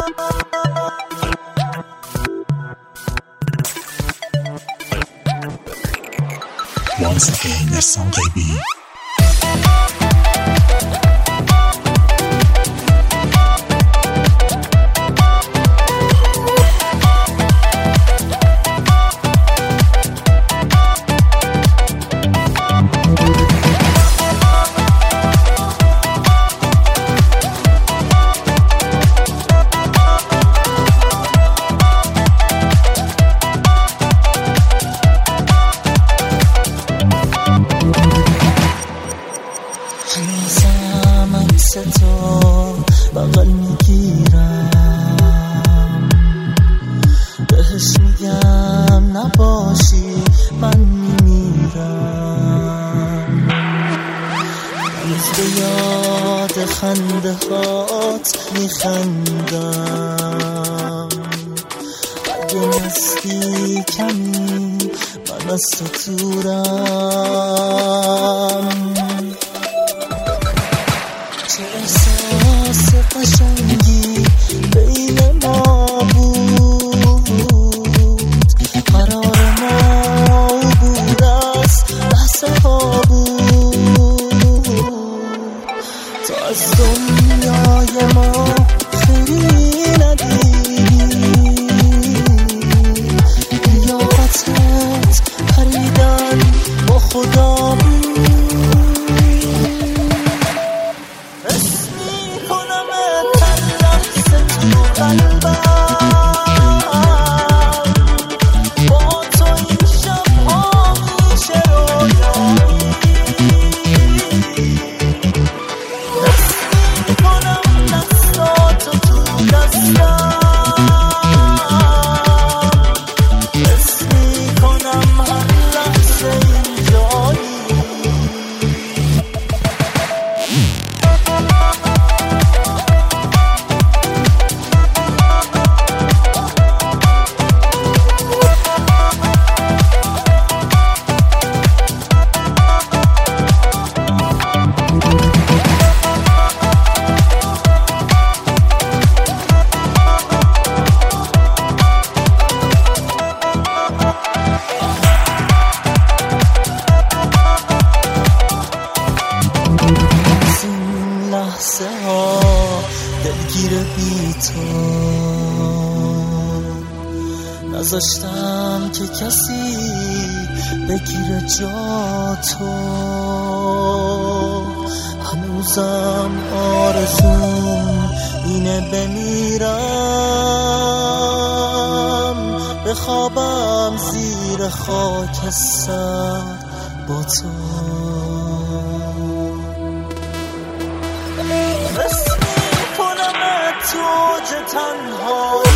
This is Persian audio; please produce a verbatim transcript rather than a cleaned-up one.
Once again, Ehsan Gheibi. هنوزم عکس تو بغل میگیرم، بهش میگم نباشی من میمیرم. هنوز به یاد خنده هات میخندم، اگه نستی کمی من از تو دورم. چه احساس قشنگی بین ما بود، قرار ما بود از لحظه ها بود. تو از دنیای ما خیلی ندیدی، لیاقتت پریدن با خدا بود. لحظه ها دلگیر بی تو نذاشتم که کسی بگیره جا تو. هنوزم آرزوم اینه بمیرم، بخوابم زیر خاکستر با تو. رسمی کنم تو تنها